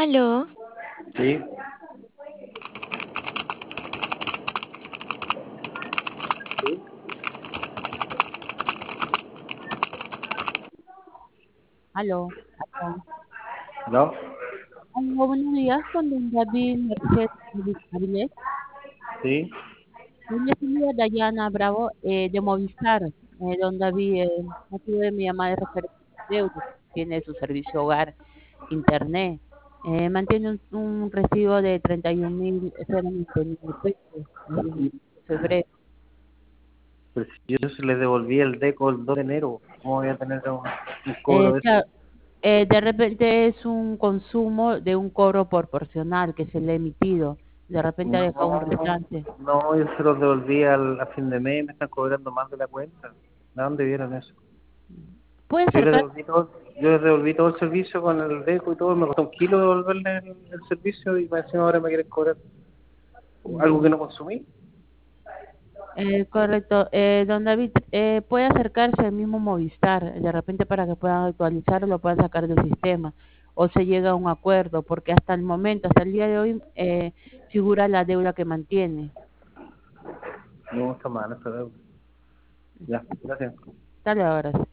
Aló, Sí, sí. Aló, aló. ¿No? Aló, buenos días, con don David Merced Avilés. Sí. Le saluda Dayana Bravo de Movistar. Don David, motivo de mi llamada de referencia de euros. Tiene su servicio hogar, internet. Mantiene un recibo de 31.099 pesos desde febrero. Pero si yo se le devolví el DECO el 2 de enero, ¿cómo voy a tener un cobro de eso? Claro, de repente es un consumo de un cobro proporcional que se le ha emitido. De repente ha dejado un No, restante. no, yo se los devolví a fin de mes, me están cobrando más de la cuenta. ¿De dónde vieron eso? Puede Yo les acercar. devolví todo, yo les devolví todo el servicio con el DECO y todo, me costó 1 kilo devolverle el servicio y más encima ahora me quieren cobrar algo que no consumí. Correcto. Don David, puede acercarse al mismo Movistar, de repente para que puedan actualizarlo, lo puedan sacar del sistema, o se llega a un acuerdo, porque hasta el momento, hasta el día de hoy, figura la deuda que mantiene. No, está mal esta deuda. Ya, gracias. Dale ahora.